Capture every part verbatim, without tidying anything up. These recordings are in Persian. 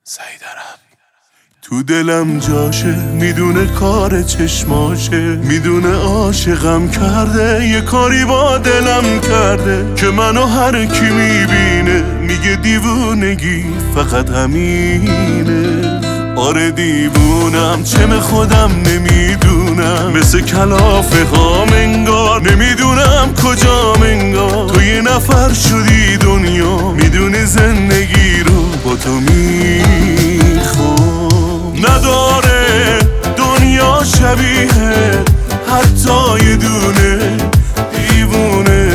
سعیدرم تو دلم جاشه، میدونه کار چشماشه، میدونه عاشقم کرده، یه کاری با دلم کرده که منو هر کی میبینه میگه دیوونگی فقط همینه. آره دیوونم، چم خودم نمیدونم، مثل کلافه ها منگار، نمیدونم کجا منگار تو یه نفر شدی دنیا، میدونی زندگی رو با تو میخوام. نداره دنیا شبیه حتی یه دونه دیوونه،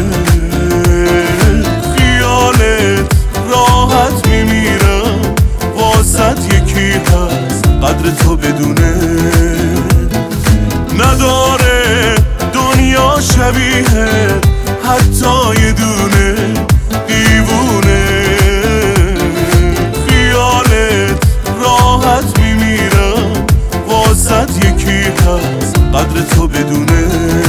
خیالت راحت میمیرم واسط یکی هست قدر تو بدونه. نداره دنیا شبیه حتی یه دونه دیوونه، خیالت راحت میمیرم واسط یکی هست قدر تو بدونه.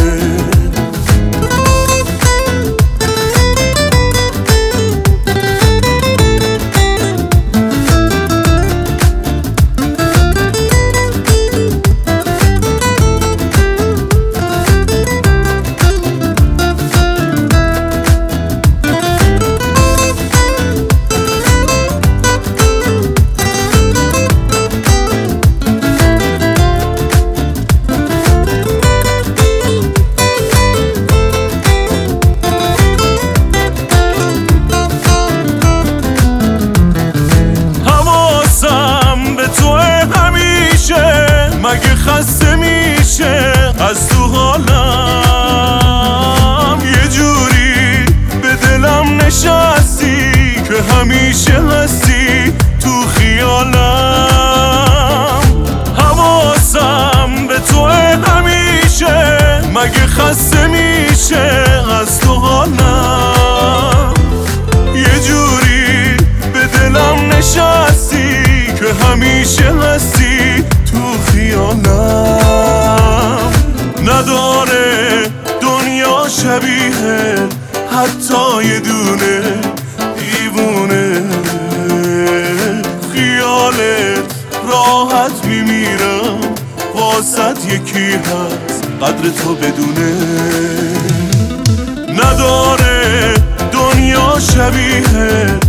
مگه خسته میشه از تو حالم، یه جوری به دلم نشستی که همیشه هستی تو خیالم. حواسم به تو همیشه، مگه خسته میشه از تو حالم، یه جوری به دلم نشستی که همیشه هستی تو خیالم. نداره دنیا شبیه حتی یه دونه دیوونه، خیالت راحت میمیرم واسط یکی هست قدر تو بدونه. نداره دنیا شبیه